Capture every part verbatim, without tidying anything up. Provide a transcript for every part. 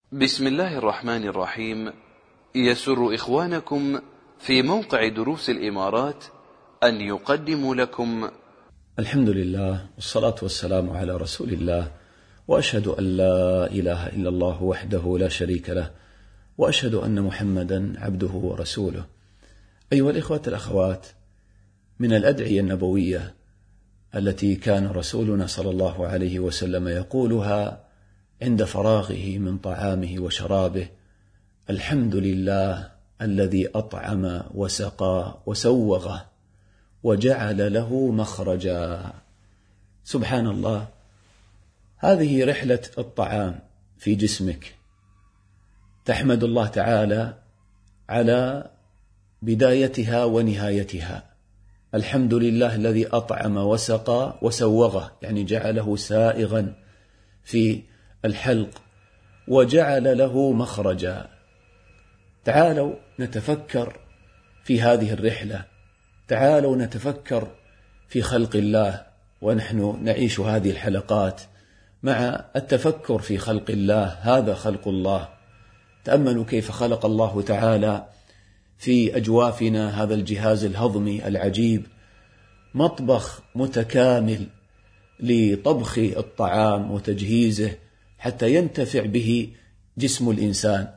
بسم الله الرحمن الرحيم. يسر إخوانكم في موقع دروس الإمارات أن يقدموا لكم الحمد لله والصلاة والسلام على رسول الله، وأشهد أن لا إله إلا الله وحده لا شريك له، وأشهد أن محمدا عبده ورسوله. أيها الإخوة الأخوات، من الأدعية النبوية التي كان رسولنا صلى الله عليه وسلم يقولها عند فراغه من طعامه وشرابه: الحمد لله الذي أطعم وسقى وسوغه وجعل له مخرجا. سبحان الله، هذه رحلة الطعام في جسمك، تحمد الله تعالى على بدايتها ونهايتها. الحمد لله الذي أطعم وسقى وسوغه، يعني جعله سائغا في الحلق وجعل له مخرجا. تعالوا نتفكر في هذه الرحلة، تعالوا نتفكر في خلق الله، ونحن نعيش هذه الحلقات مع التفكر في خلق الله. هذا خلق الله. تأملوا كيف خلق الله تعالى في أجوافنا هذا الجهاز الهضمي العجيب، مطبخ متكامل لطبخ الطعام وتجهيزه حتى ينتفع به جسم الإنسان،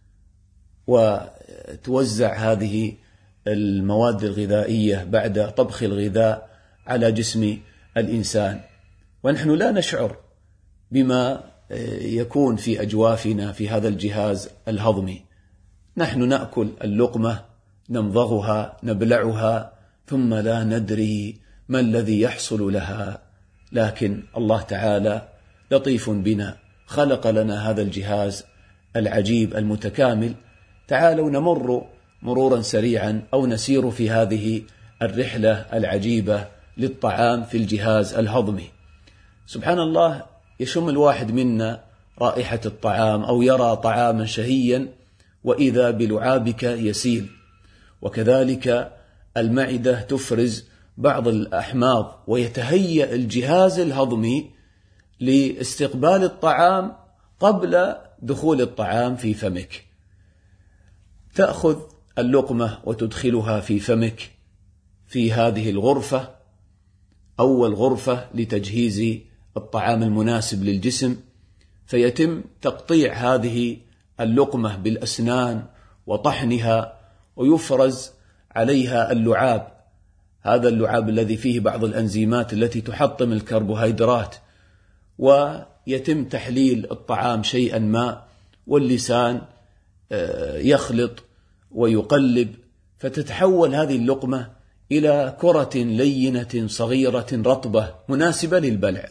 وتوزع هذه المواد الغذائية بعد طبخ الغذاء على جسم الإنسان، ونحن لا نشعر بما يكون في أجوافنا في هذا الجهاز الهضمي. نحن نأكل اللقمة، نمضغها، نبلعها، ثم لا ندري ما الذي يحصل لها. لكن الله تعالى لطيف بنا، خلق لنا هذا الجهاز العجيب المتكامل. تعالوا نمر مرورا سريعا أو نسير في هذه الرحلة العجيبة للطعام في الجهاز الهضمي. سبحان الله، يشم الواحد منا رائحة الطعام أو يرى طعاما شهيا وإذا بلعابك يسيل، وكذلك المعدة تفرز بعض الأحماض، ويتهيأ الجهاز الهضمي لاستقبال الطعام قبل دخول الطعام في فمك. تأخذ اللقمة وتدخلها في فمك في هذه الغرفة، أول غرفة لتجهيز الطعام المناسب للجسم، فيتم تقطيع هذه اللقمة بالأسنان وطحنها، ويفرز عليها اللعاب، هذا اللعاب الذي فيه بعض الأنزيمات التي تحطم الكربوهيدرات، ويتم تحليل الطعام شيئا ما، واللسان يخلط ويقلب، فتتحول هذه اللقمة إلى كرة لينة صغيرة رطبة مناسبة للبلع.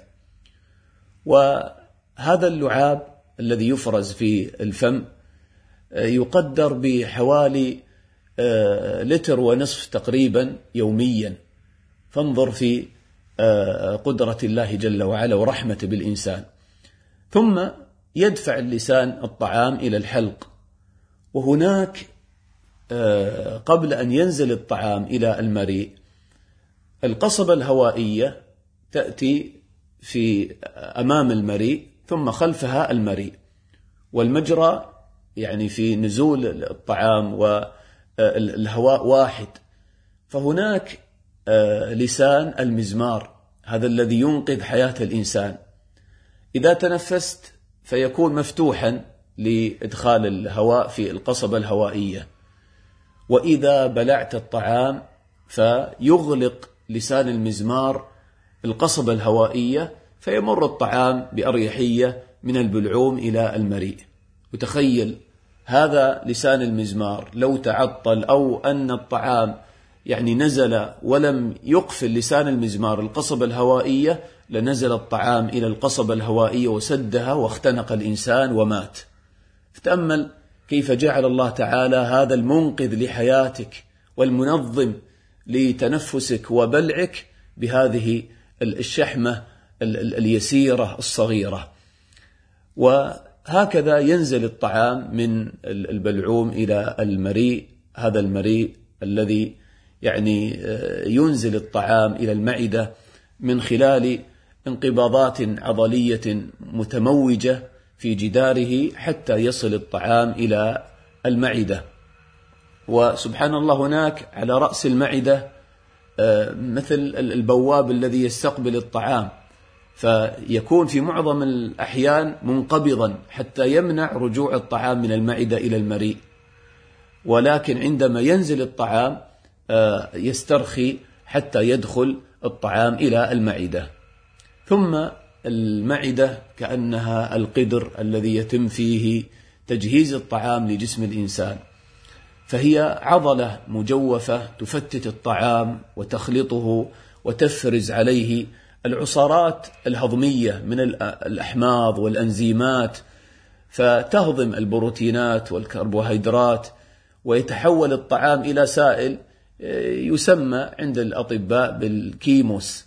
وهذا اللعاب الذي يفرز في الفم يقدر بحوالي لتر ونصف تقريبا يوميا. فانظر في قدرة الله جل وعلا ورحمته بالإنسان. ثم يدفع اللسان الطعام إلى الحلق، وهناك قبل أن ينزل الطعام إلى المريء القصبة الهوائية تأتي في أمام المريء، ثم خلفها المريء، والمجرى يعني في نزول الطعام والهواء واحد. فهناك لسان المزمار، هذا الذي ينقذ حياة الإنسان. إذا تنفست فيكون مفتوحا لإدخال الهواء في القصبة الهوائية، وإذا بلعت الطعام فيغلق لسان المزمار القصبة الهوائية، فيمر الطعام بأريحية من البلعوم إلى المريء. وتخيل هذا لسان المزمار لو تعطل، أو أن الطعام يعني نزل ولم يقفل لسان المزمار القصبة الهوائية، لنزل الطعام إلى القصبة الهوائية وسدها واختنق الإنسان ومات. فتأمل كيف جعل الله تعالى هذا المنقذ لحياتك والمنظم لتنفسك وبلعك بهذه الشحمة اليسيرة الصغيرة. وهكذا ينزل الطعام من البلعوم إلى المريء، هذا المريء الذي يعني ينزل الطعام إلى المعدة من خلال انقباضات عضلية متموجة في جداره حتى يصل الطعام إلى المعدة. وسبحان الله هناك على رأس المعدة مثل البواب الذي يستقبل الطعام، فيكون في معظم الأحيان منقبضا حتى يمنع رجوع الطعام من المعدة إلى المريء، ولكن عندما ينزل الطعام يسترخي حتى يدخل الطعام إلى المعدة. ثم المعدة كأنها القدر الذي يتم فيه تجهيز الطعام لجسم الإنسان، فهي عضلة مجوفة تفتت الطعام وتخلطه وتفرز عليه العصارات الهضمية من الأحماض والأنزيمات، فتهضم البروتينات والكربوهيدرات، ويتحول الطعام إلى سائل يسمى عند الأطباء بالكيموس.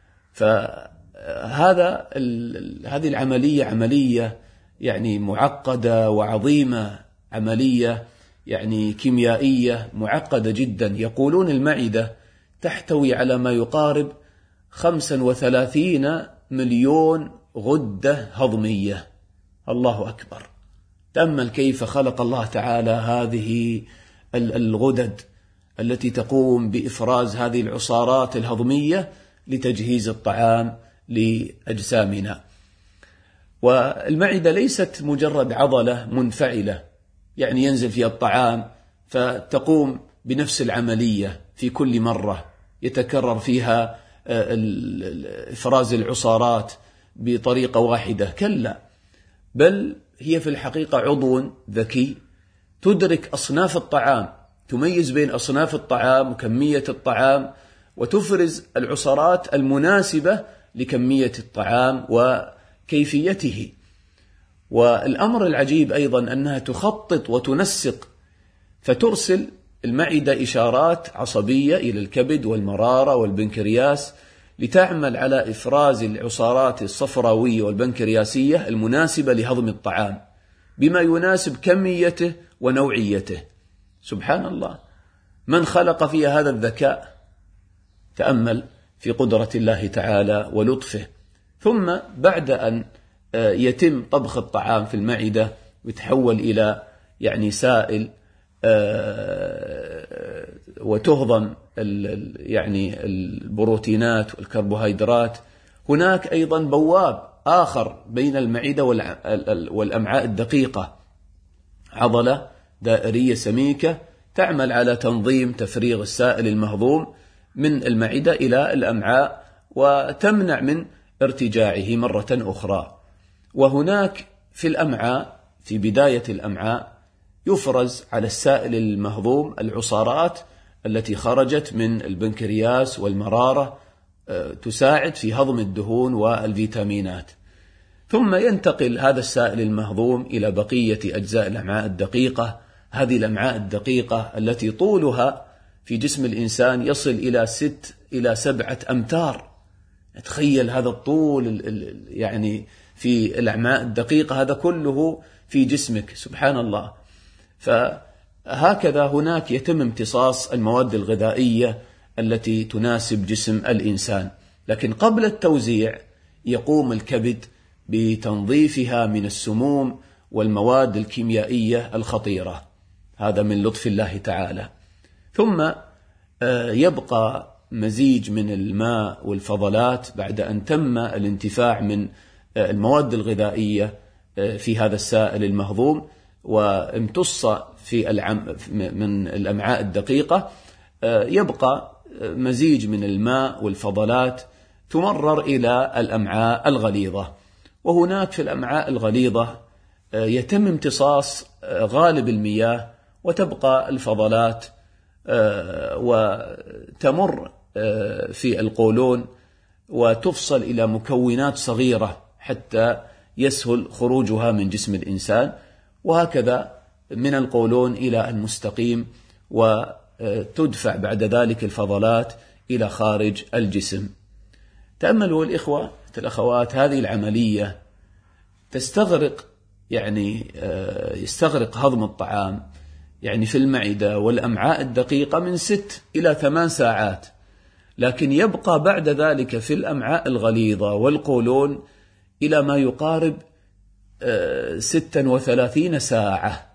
فهذا هذه العملية عملية يعني معقدة وعظيمة، عملية يعني كيميائية معقدة جدا. يقولون المعدة تحتوي على ما يقارب خمسة وثلاثين مليون غدة هضمية. الله أكبر. تأمل كيف خلق الله تعالى هذه الغدد التي تقوم بإفراز هذه العصارات الهضمية لتجهيز الطعام لأجسامنا. والمعدة ليست مجرد عضلة منفعلة يعني ينزل فيها الطعام فتقوم بنفس العملية في كل مرة يتكرر فيها إفراز العصارات بطريقة واحدة، كلا، بل هي في الحقيقة عضو ذكي تدرك أصناف الطعام، تميز بين أصناف الطعام وكمية الطعام، وتفرز العصارات المناسبة لكمية الطعام وكيفيته. والأمر العجيب أيضا أنها تخطط وتنسق، فترسل المعدة إشارات عصبية إلى الكبد والمرارة والبنكرياس لتعمل على إفراز العصارات الصفراوية والبنكرياسية المناسبة لهضم الطعام بما يناسب كميته ونوعيته. سبحان الله، من خلق فيها هذا الذكاء؟ تأمل في قدرة الله تعالى ولطفه. ثم بعد أن يتم طبخ الطعام في المعدة ويتحول إلى يعني سائل وتهضم يعني البروتينات والكربوهيدرات، هناك أيضا بواب آخر بين المعدة والأمعاء الدقيقة، عضلة دائرية سميكة تعمل على تنظيم تفريغ السائل المهضوم من المعدة إلى الأمعاء وتمنع من ارتجاعه مرة أخرى. وهناك في الأمعاء في بداية الأمعاء يفرز على السائل المهضوم العصارات التي خرجت من البنكرياس والمرارة تساعد في هضم الدهون والفيتامينات. ثم ينتقل هذا السائل المهضوم إلى بقية أجزاء الأمعاء الدقيقة. هذه الأمعاء الدقيقة التي طولها في جسم الإنسان يصل إلى ست إلى سبعة أمتار. تخيل هذا الطول يعني في الأمعاء الدقيقة، هذا كله في جسمك، سبحان الله. فهكذا هناك يتم امتصاص المواد الغذائية التي تناسب جسم الإنسان، لكن قبل التوزيع يقوم الكبد بتنظيفها من السموم والمواد الكيميائية الخطيرة. هذا من لطف الله تعالى. ثم يبقى مزيج من الماء والفضلات بعد أن تم الانتفاع من المواد الغذائية في هذا السائل المهضوم وامتص في العم من الأمعاء الدقيقة. يبقى مزيج من الماء والفضلات تمرر إلى الأمعاء الغليظة، وهناك في الأمعاء الغليظة يتم امتصاص غالب المياه وتبقى الفضلات وتمر في القولون وتفصل إلى مكونات صغيرة حتى يسهل خروجها من جسم الإنسان، وهكذا من القولون إلى المستقيم، وتدفع بعد ذلك الفضلات إلى خارج الجسم. تأملوا الإخوة الأخوات، هذه العملية تستغرق يعني يستغرق هضم الطعام يعني في المعدة والأمعاء الدقيقة من ست إلى ثمان ساعات، لكن يبقى بعد ذلك في الأمعاء الغليظة والقولون إلى ما يقارب ستة وثلاثين ساعة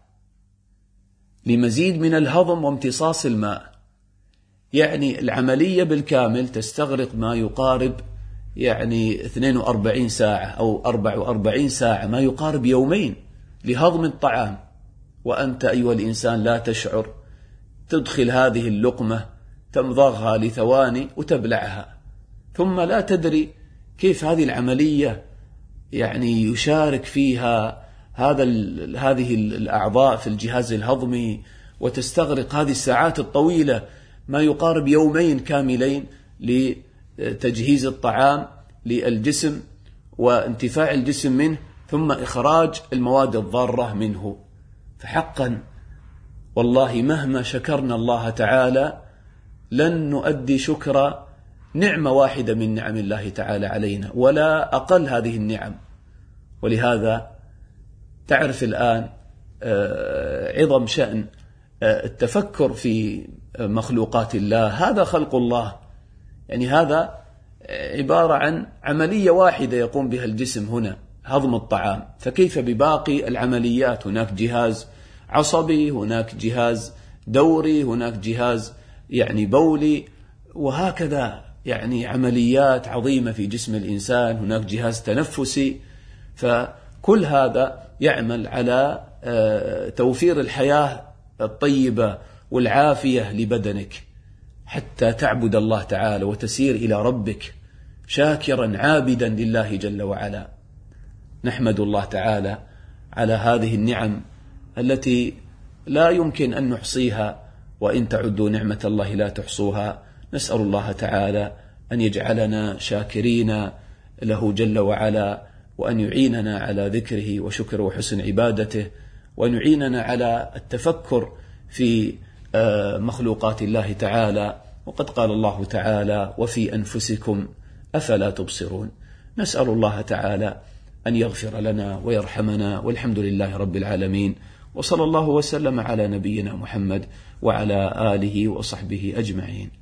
لمزيد من الهضم وامتصاص الماء. يعني العملية بالكامل تستغرق ما يقارب يعني اثنين وأربعين ساعة أو أربع وأربعين ساعة، ما يقارب يومين لهضم الطعام، وأنت أيها الإنسان لا تشعر، تدخل هذه اللقمة تمضغها لثواني وتبلعها، ثم لا تدري كيف هذه العملية يعني يشارك فيها هذا هذه الأعضاء في الجهاز الهضمي، وتستغرق هذه الساعات الطويلة ما يقارب يومين كاملين لتجهيز الطعام للجسم وانتفاع الجسم منه، ثم إخراج المواد الضارة منه. فحقا والله مهما شكرنا الله تعالى لن نؤدي شكر نعمة واحدة من نعم الله تعالى علينا، ولا أقل هذه النعم. ولهذا تعرف الآن عظم شأن التفكر في مخلوقات الله. هذا خلق الله، يعني هذا عبارة عن عملية واحدة يقوم بها الجسم هنا، هضم الطعام، فكيف بباقي العمليات؟ هناك جهاز عصبي، هناك جهاز دوري، هناك جهاز يعني بولي، وهكذا يعني عمليات عظيمة في جسم الإنسان، هناك جهاز تنفسي. فكل هذا يعمل على توفير الحياة الطيبة والعافية لبدنك حتى تعبد الله تعالى وتسير إلى ربك شاكرا عابدا لله جل وعلا. نحمد الله تعالى على هذه النعم التي لا يمكن أن نحصيها، وإن تعدوا نعمة الله لا تحصوها. نسأل الله تعالى أن يجعلنا شاكرين له جل وعلا، وأن يعيننا على ذكره وشكره وحسن عبادته، وأن يعيننا على التفكر في مخلوقات الله تعالى. وقد قال الله تعالى: وفي أنفسكم أفلا تبصرون. نسأل الله تعالى أن يغفر لنا ويرحمنا، والحمد لله رب العالمين، وصلى الله وسلم على نبينا محمد وعلى آله وصحبه أجمعين.